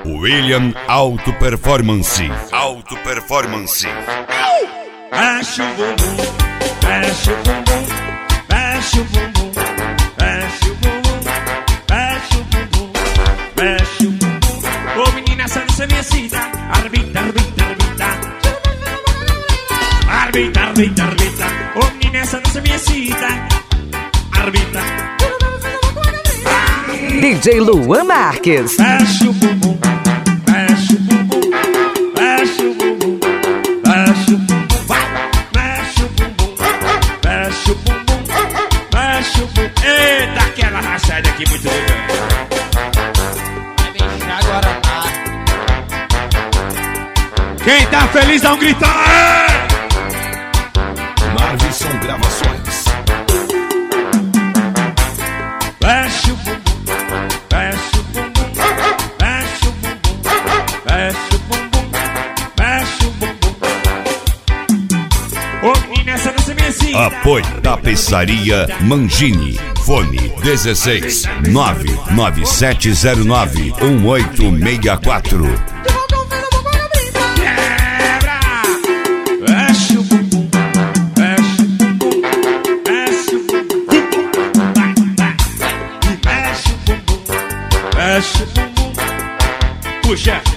William Auto Performance. Auto Performance. Mexe o bumbum, mexe o bumbum, mexe o bumbum, mexe o bumbum, mexe o bumbum, mexe o bumbum. Ô menina, essa dança me excita. Arbita, arbita, arbita. Arbita, arbita, arbita. Ô menina, essa dança me excita. Arbita. DJ Luan Marques. Mexe o bumbum, mexe o bumbum, mexe o bumbum, mexe o bumbum. Mexe o bumbum, mexe o bumbum, mexe o bumbum. Eita, aquela rachada aqui muito legal. Vai deixar agora, tá? Quem tá feliz dá um grito. Marvisson Gravações. Mexe o bumbum, mexe o bumbum, mexe o bumbum, mexe o bumbum, mexe o bumbum. Ô menina, essa dança me excita. Apoio Tapeçaria Mangini. Fone 16 99709 1864. Quebra! Mexe o bumbum, mexe o bumbum, mexe o bumbum. Vai, vai. Mexe o bumbum, mexe o bumbum. Puxa.